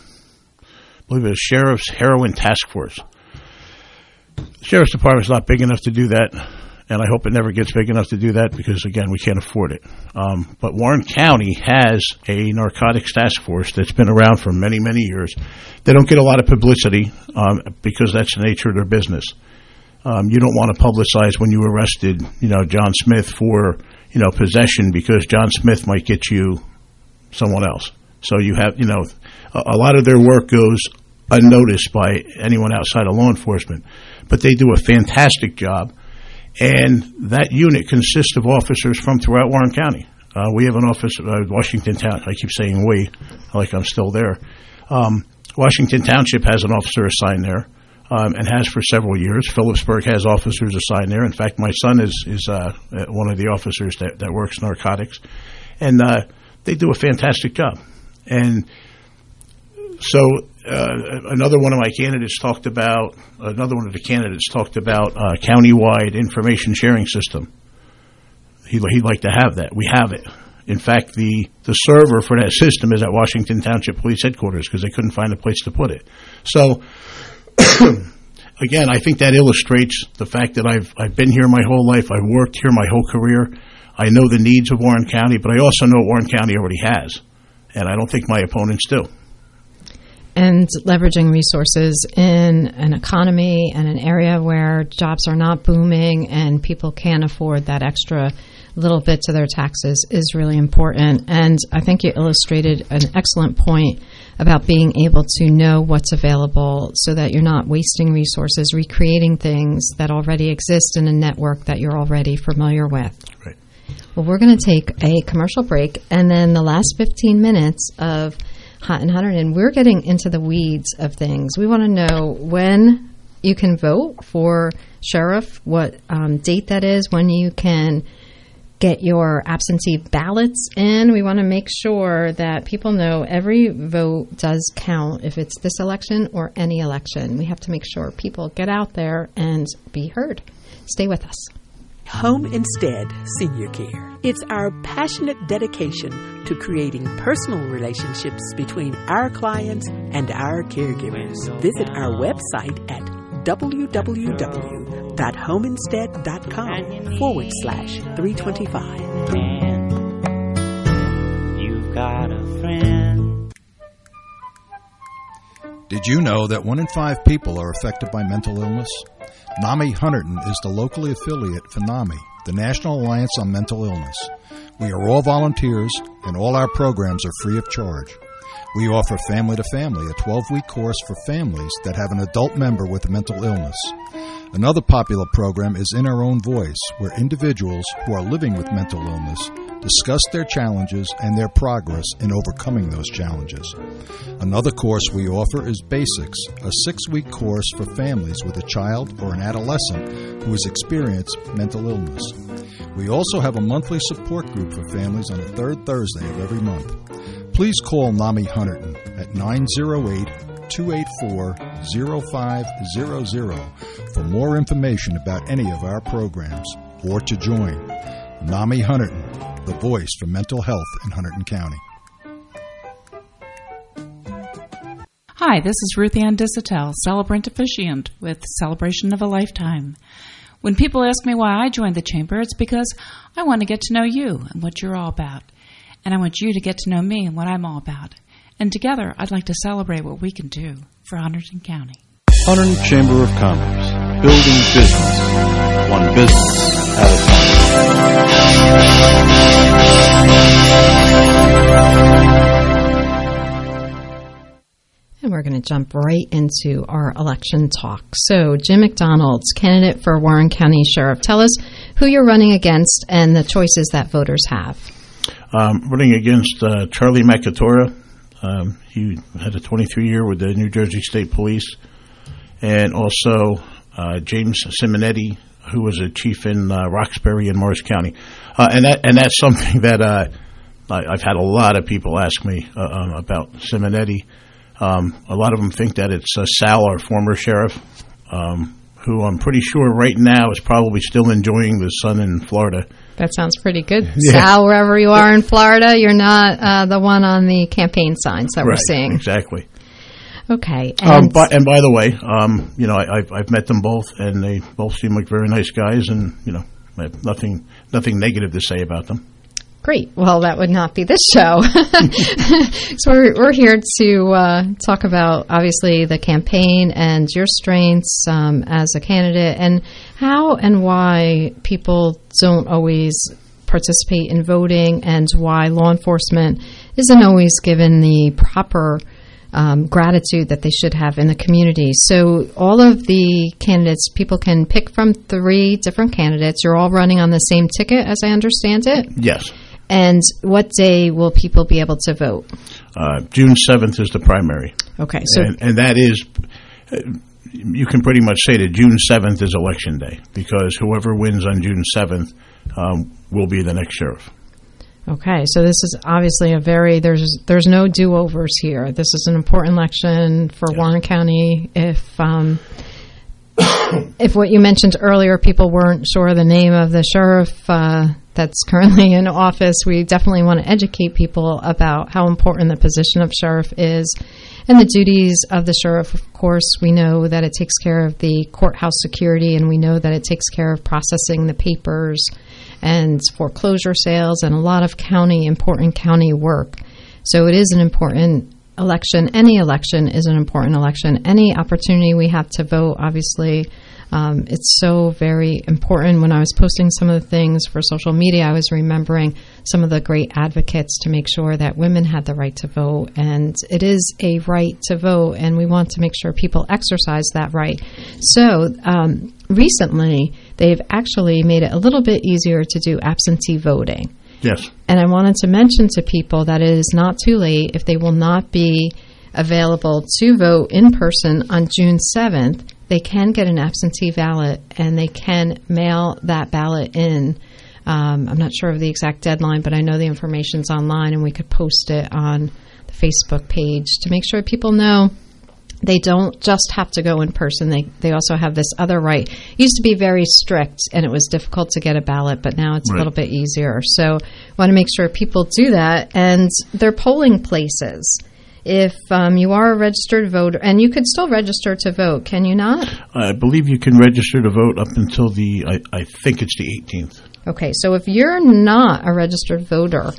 heroin task force. The sheriff's department's not big enough to do that, and I hope it never gets big enough to do that because, again, we can't afford it. But Warren County has a narcotics task force that's been around for many, many years. They don't get a lot of publicity because that's the nature of their business. You don't want to publicize when you arrested, John Smith for, possession because John Smith might get you someone else. So you have, a lot of their work goes unnoticed by anyone outside of law enforcement. But they do a fantastic job. And that unit consists of officers from throughout Warren County. We have an office at Washington Town. I keep saying we, like I'm still there. Washington Township has an officer assigned there, and has for several years. Phillipsburg has officers assigned there. In fact, my son is one of the officers that works narcotics. And they do a fantastic job. And so another one of the candidates talked about a countywide information sharing system. He'd like to have that. We have it. In fact, the server for that system is at Washington Township Police Headquarters because they couldn't find a place to put it. So, again, I think that illustrates the fact that I've been here my whole life. I've worked here my whole career. I know the needs of Warren County, but I also know what Warren County already has. And I don't think my opponents do. And leveraging resources in an economy and an area where jobs are not booming and people can't afford that extra little bit to their taxes is really important. And I think you illustrated an excellent point about being able to know what's available so that you're not wasting resources, recreating things that already exist in a network that you're already familiar with. Right. Well, we're going to take a commercial break, and then the last 15 minutes of Hot and Hunterdon, we're getting into the weeds of things. We want to know when you can vote for sheriff, what date that is, when you can get your absentee ballots in. We want to make sure that people know every vote does count if it's this election or any election. We have to make sure people get out there and be heard. Stay with us. Home Instead Senior Care. It's our passionate dedication to creating personal relationships between our clients and our caregivers. Visit our website at www.homeinstead.com/325. got a friend. Did you know that 1 in 5 people are affected by mental illness? NAMI Hunterdon is the locally affiliate for NAMI, the National Alliance on Mental Illness. We are all volunteers, and all our programs are free of charge. We offer Family to Family, a 12-week course for families that have an adult member with a mental illness. Another popular program is In Our Own Voice, where individuals who are living with mental illness discuss their challenges and their progress in overcoming those challenges. Another course we offer is Basics, a 6-week course for families with a child or an adolescent who has experienced mental illness. We also have a monthly support group for families on the third Thursday of every month. Please call NAMI Hunterdon at 908-284-0500 for more information about any of our programs or to join. NAMI Hunterdon, the voice for mental health in Hunterdon County. Hi, this is Ruth Ann Disatel, celebrant officiant with Celebration of a Lifetime. When people ask me why I joined the Chamber, it's because I want to get to know you and what you're all about. And I want you to get to know me and what I'm all about. And together, I'd like to celebrate what we can do for Hunterdon County. Hunterdon Chamber of Commerce, building business, one business at a time. And we're going to jump right into our election talk. So, Jim McDonald's candidate for Warren County Sheriff. Tell us who you're running against and the choices that voters have. Running against Charlie McAtora. He had a 23-year with the New Jersey State Police. And also James Simonetti, who was a chief in Roxbury and Morris County. And that's something that I've had a lot of people ask me about Simonetti. A lot of them think that it's Sal, our former sheriff, who I'm pretty sure right now is probably still enjoying the sun in Florida. That sounds pretty good. Yeah. Sal, wherever you are in Florida, you're not the one on the campaign signs that we're seeing. Exactly. Okay. And by the way, I've met them both, and they both seem like very nice guys, and I have nothing negative to say about them. Great. Well, that would not be this show. So we're here to talk about, obviously, the campaign and your strengths as a candidate and how and why people don't always participate in voting and why law enforcement isn't always given the proper gratitude that they should have in the community. So all of the candidates, people can pick from 3 different candidates. You're all running on the same ticket, as I understand it? Yes. And what day will people be able to vote? June 7th is the primary. Okay. So and that is, you can pretty much say that June 7th is Election Day because whoever wins on June 7th will be the next sheriff. Okay. So this is obviously there's no do-overs here. This is an important election for Warren County. If what you mentioned earlier, people weren't sure the name of the sheriff that's currently in office, we definitely want to educate people about how important the position of sheriff is and the duties of the sheriff. Of course, we know that it takes care of the courthouse security, and we know that it takes care of processing the papers and foreclosure sales and a lot of important county work. So it is an important election. Any election is an important election. Any opportunity we have to vote, obviously, it's so very important. When I was posting some of the things for social media, I was remembering some of the great advocates to make sure that women had the right to vote. And it is a right to vote, and we want to make sure people exercise that right. So recently, they've actually made it a little bit easier to do absentee voting. Yes. And I wanted to mention to people that it is not too late if they will not be available to vote in person on June 7th. They can get an absentee ballot, and they can mail that ballot in. I'm not sure of the exact deadline, but I know the information's online, and we could post it on the Facebook page to make sure people know they don't just have to go in person. They also have this other right. It used to be very strict, and it was difficult to get a ballot, but now it's a little bit easier. So I want to make sure people do that. And they're polling places. If you are a registered voter, and you could still register to vote, can you not? I believe you can register to vote up until I think it's the 18th. Okay, so if you're not a registered voter,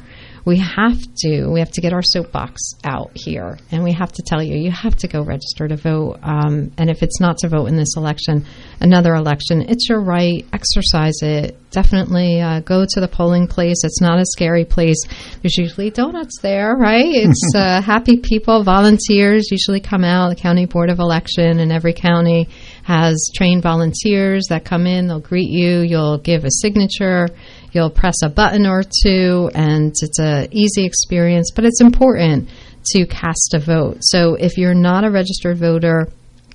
we have to get our soapbox out here, and we have to tell you have to go register to vote. And if it's not to vote in this election, another election, it's your right. Exercise it. Definitely go to the polling place. It's not a scary place. There's usually donuts there, right? It's happy people, volunteers usually come out. The County Board of Election in every county has trained volunteers that come in. They'll greet you. You'll give a signature. You'll press a button or two, and it's an easy experience, but it's important to cast a vote. So if you're not a registered voter,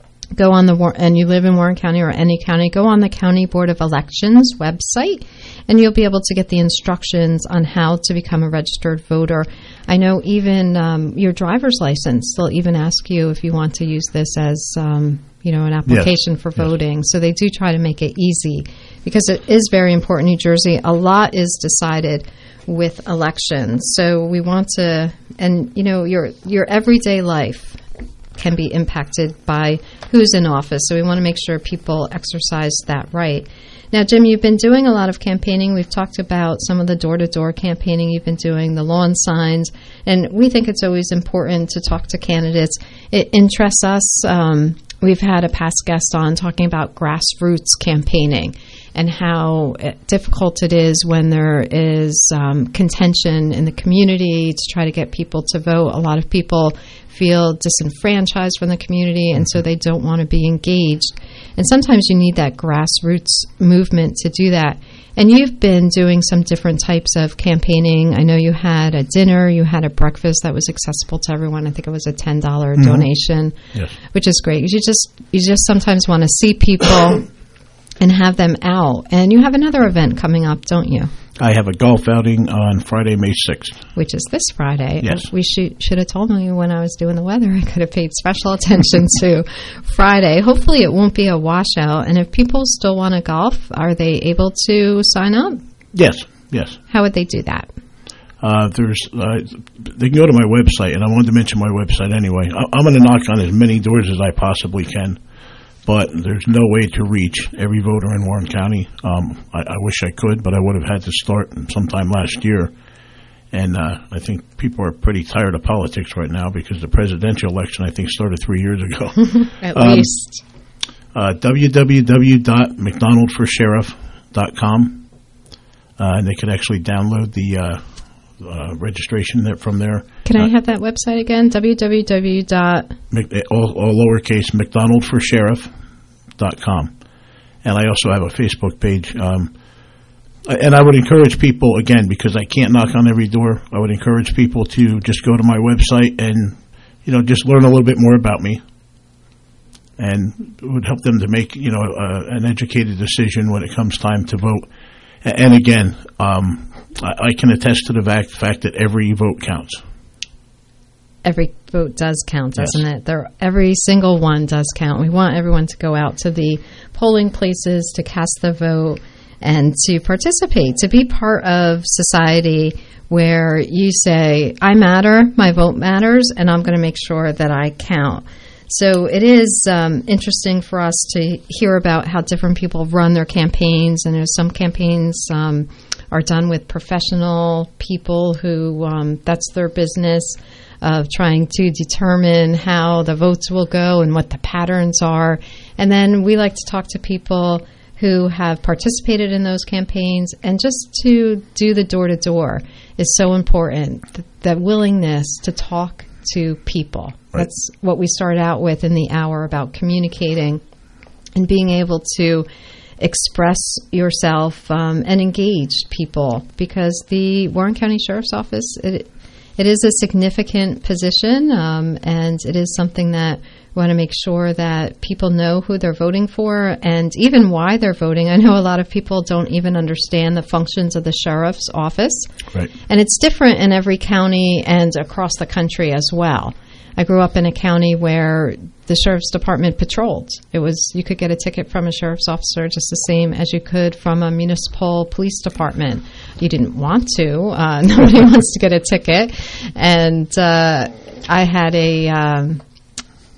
go on and you live in Warren County or any county, go on the County Board of Elections website, and you'll be able to get the instructions on how to become a registered voter. I know even your driver's license, they'll even ask you if you want to use this as an application for voting. Yes. So they do try to make it easy because it is very important in New Jersey. A lot is decided with elections. So we want to, and your everyday life can be impacted by who's in office. So we want to make sure people exercise that right. Now, Jim, you've been doing a lot of campaigning. We've talked about some of the door-to-door campaigning you've been doing, the lawn signs, and we think it's always important to talk to candidates. It interests us. We've had a past guest on talking about grassroots campaigning and how difficult it is when there is contention in the community to try to get people to vote. A lot of people feel disenfranchised from the community, and so they don't want to be engaged. And sometimes you need that grassroots movement to do that. And you've been doing some different types of campaigning. I know you had a dinner, you had a breakfast that was accessible to everyone. I think it was a $10 donation, yes, which is great. You just sometimes want to see people and have them out. And you have another event coming up, don't you? I have a golf outing on Friday, May 6th. Which is this Friday. Yes. We should have told me when I was doing the weather. I could have paid special attention to Friday. Hopefully it won't be a washout. And if people still want to golf, are they able to sign up? Yes. How would they do that? They can go to my website, and I wanted to mention my website anyway. I'm going to knock on as many doors as I possibly can. But there's no way to reach every voter in Warren County. I wish I could, but I would have had to start sometime last year. And I think people are pretty tired of politics right now because the presidential election, I think, started 3 years ago. At least. www.mcdonaldforsheriff.com. And they can actually download the registration from there. Can I have that website again? all lowercase, mcdonaldforsheriff.com. And I also have a Facebook page. And I would encourage people, again, because I can't knock on every door, I would encourage people to just go to my website and, just learn a little bit more about me. And it would help them to make, an educated decision when it comes time to vote. And again, I can attest to the fact that every vote counts. Every vote does count, doesn't it? Every single one does count. We want everyone to go out to the polling places to cast the vote and to participate, to be part of society where you say, I matter, my vote matters, and I'm going to make sure that I count. So it is interesting for us to hear about how different people run their campaigns, and there's some campaigns are done with professional people who that's their business of trying to determine how the votes will go and what the patterns are. And then we like to talk to people who have participated in those campaigns, and just to do the door-to-door is so important, that willingness to talk to people. Right. That's what we started out with in the hour about communicating and being able to express yourself and engage people, because the Warren County Sheriff's Office, it is a significant position, and it is something that we want to make sure that people know who they're voting for and even why they're voting. I know a lot of people don't even understand the functions of the sheriff's office. Right. And it's different in every county and across the country as well. I grew up in a county where the sheriff's department patrolled. You could get a ticket from a sheriff's officer just the same as you could from a municipal police department. You didn't want to. Nobody wants to get a ticket. And I had I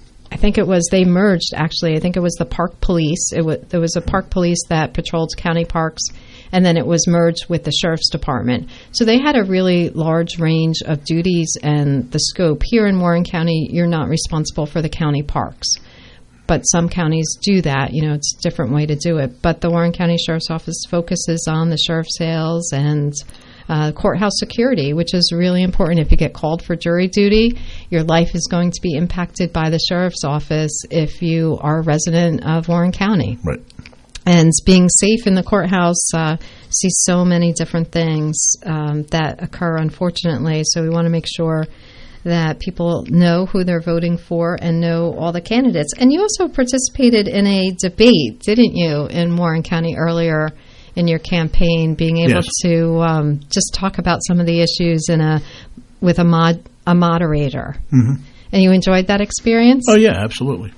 think it was, they merged, actually. I think it was the park police. There was a park police that patrolled county parks, and then it was merged with the sheriff's department. So they had a really large range of duties and the scope. Here in Warren County, you're not responsible for the county parks. But some counties do that. It's a different way to do it. But the Warren County Sheriff's Office focuses on the sheriff's sales and courthouse security, which is really important. If you get called for jury duty, your life is going to be impacted by the sheriff's office if you are a resident of Warren County. Right. And being safe in the courthouse, see so many different things that occur, unfortunately. So we want to make sure that people know who they're voting for and know all the candidates. And you also participated in a debate, didn't you, in Warren County earlier in your campaign, being able to just talk about some of the issues with a moderator. Mm-hmm. And you enjoyed that experience? Oh, yeah, absolutely.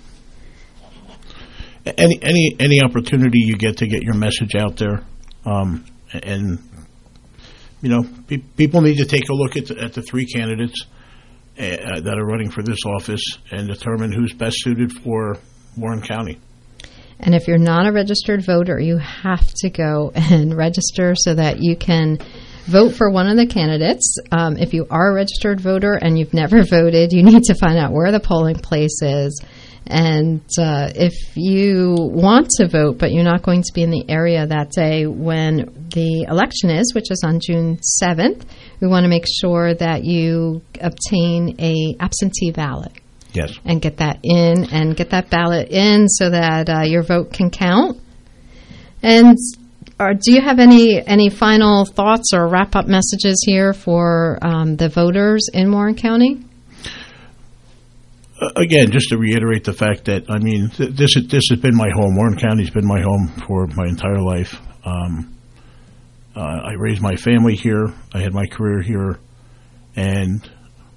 Any opportunity you get to get your message out there, and people need to take a look at the three candidates that are running for this office and determine who's best suited for Warren County. And if you're not a registered voter, you have to go and register so that you can vote for one of the candidates. If you are a registered voter and you've never voted, you need to find out where the polling place is. And if you want to vote, but you're not going to be in the area that day when the election is, which is on June 7th, we want to make sure that you obtain a absentee ballot. Yes. And get that in and get that ballot in so that your vote can count. And do you have any final thoughts or wrap-up messages here for the voters in Warren County? Again, just to reiterate the fact that, this has been my home. Warren County's been my home for my entire life. I raised my family here. I had my career here. And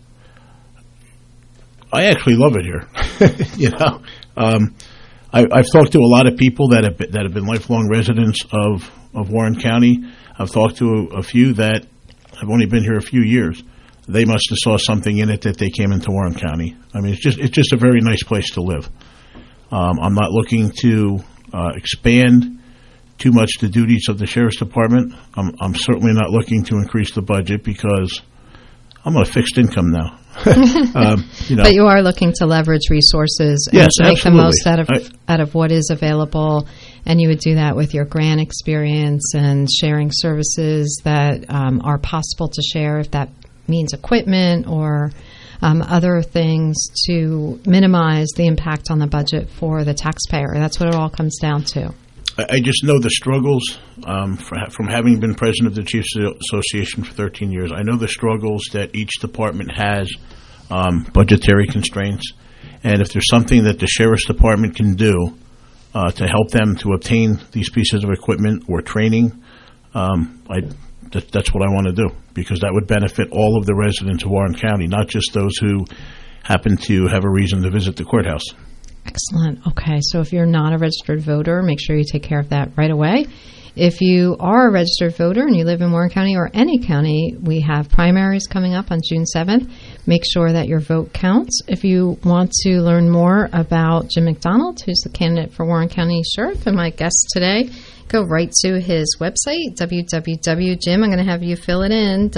I actually love it here. I've talked to a lot of people that have been lifelong residents of Warren County. I've talked to a few that have only been here a few years. They must have saw something in it that they came into Warren County. It's just a very nice place to live. I'm not looking to expand too much the duties of the Sheriff's Department. I'm certainly not looking to increase the budget because I'm on a fixed income now. But you are looking to leverage resources and to make the most out of what is available, and you would do that with your grant experience and sharing services that are possible to share, if that means equipment or other things, to minimize the impact on the budget for the taxpayer. That's what it all comes down to. I just know the struggles from having been president of the Chiefs Association for 13 years. I know the struggles that each department has, budgetary constraints. And if there's something that the Sheriff's Department can do to help them to obtain these pieces of equipment or training, that's what I want to do, because that would benefit all of the residents of Warren County, not just those who happen to have a reason to visit the courthouse. Excellent. Okay, so if you're not a registered voter, make sure you take care of that right away. If you are a registered voter and you live in Warren County or any county, we have primaries coming up on June 7th. Make sure that your vote counts. If you want to learn more about Jim McDonald, who's the candidate for Warren County Sheriff and my guest today, go right to his website, Jim, I'm going to have you fill it in,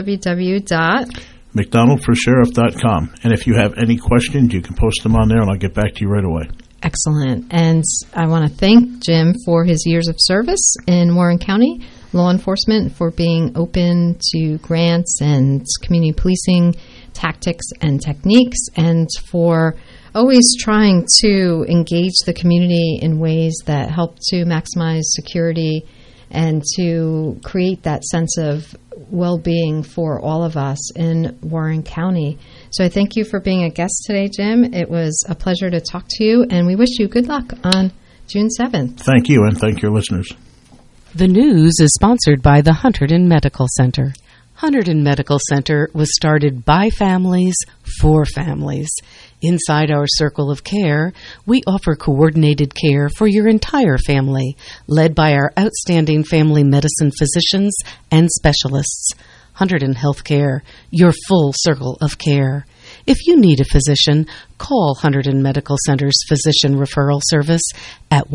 McDonaldforsheriff.com. And if you have any questions, you can post them on there and I'll get back to you right away. Excellent. And I want to thank Jim for his years of service in Warren County law enforcement, for being open to grants and community policing tactics and techniques, and for always trying to engage the community in ways that help to maximize security and to create that sense of well-being for all of us in Warren County. So I thank you for being a guest today, Jim. It was a pleasure to talk to you, and we wish you good luck on June 7th. Thank you, and thank your listeners. The news is sponsored by the Hunterdon Medical Center. Hunterdon Medical Center was started by families for families. Inside our circle of care, we offer coordinated care for your entire family, led by our outstanding family medicine physicians and specialists. Hunterdon Healthcare, your full circle of care. If you need a physician, call Hunterdon Medical Center's Physician Referral Service at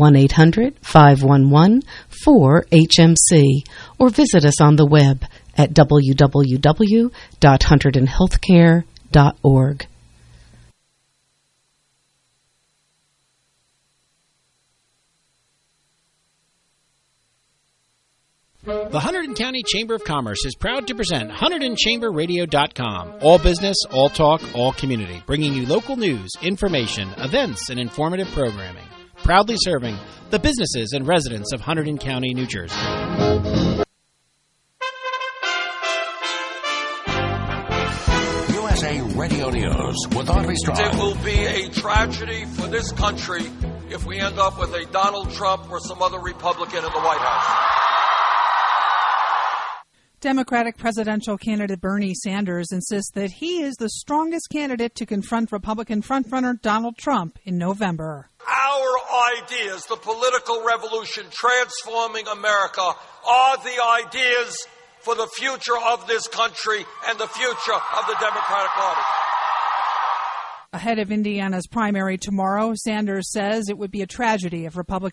1-800-511-4HMC or visit us on the web at www.hunterdonhealthcare.org. The Hunterdon County Chamber of Commerce is proud to present HunterdonChamberRadio.com. All business, all talk, all community. Bringing you local news, information, events, and informative programming. Proudly serving the businesses and residents of Hunterdon County, New Jersey. USA Radio News with Audrey Strong. It will be a tragedy for this country if we end up with a Donald Trump or some other Republican in the White House. Democratic presidential candidate Bernie Sanders insists that he is the strongest candidate to confront Republican frontrunner Donald Trump in November. Our ideas, the political revolution transforming America, are the ideas for the future of this country and the future of the Democratic Party. Ahead of Indiana's primary tomorrow, Sanders says it would be a tragedy if Republicans